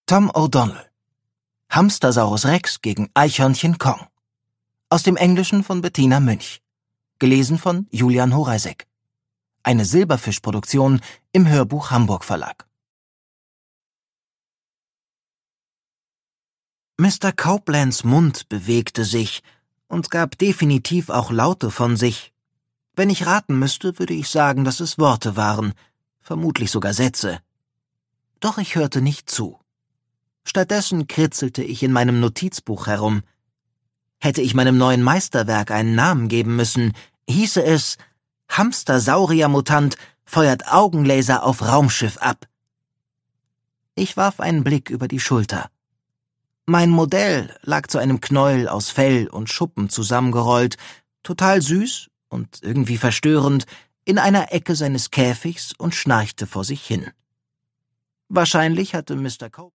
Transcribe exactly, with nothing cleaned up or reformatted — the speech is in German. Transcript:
Tom O'Donnell. Hamstersaurus Rex gegen Eichhörnchen Kong. Aus dem Englischen von Bettina Münch. Gelesen von Julian Horeisek. Eine Silberfisch-Produktion im Hörbuch Hamburg Verlag. Mister Copelands Mund bewegte sich und gab definitiv auch Laute von sich. Wenn ich raten müsste, würde ich sagen, dass es Worte waren, vermutlich sogar Sätze. Doch ich hörte nicht zu. Stattdessen kritzelte ich in meinem Notizbuch herum. Hätte ich meinem neuen Meisterwerk einen Namen geben müssen, hieße es Hamstersaurier-Mutant feuert Augenlaser auf Raumschiff ab. Ich warf einen Blick über die Schulter. Mein Modell lag zu einem Knäuel aus Fell und Schuppen zusammengerollt, total süß und irgendwie verstörend, in einer Ecke seines Käfigs und schnarchte vor sich hin. Wahrscheinlich hatte Mister Cope